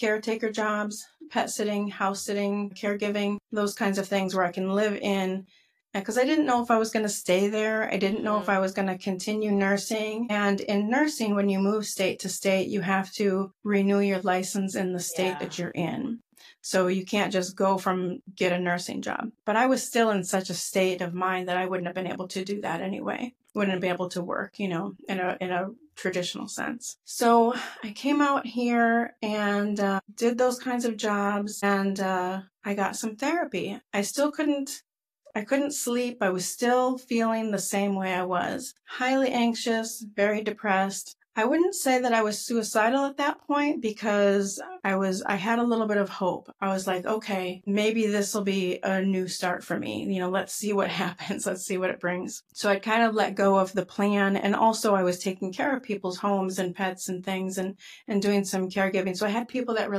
caretaker jobs, pet sitting, house sitting, caregiving, those kinds of things where I can live in. Because I didn't know if I was going to stay there. I didn't know if I was going to continue nursing. And in nursing, when you move state to state, you have to renew your license in the state that you're in. So you can't just go get a nursing job. But I was still in such a state of mind that I wouldn't have been able to do that anyway. Wouldn't have been able to work, in a traditional sense. So I came out here and did those kinds of jobs, and I got some therapy. I couldn't sleep. I was still feeling the same way I was. Highly anxious, very depressed. I wouldn't say that I was suicidal at that point because I had a little bit of hope. I was like, okay, maybe this will be a new start for me. Let's see what happens. Let's see what it brings. So I kind of let go of the plan. And also I was taking care of people's homes and pets and things and doing some caregiving. So I had people that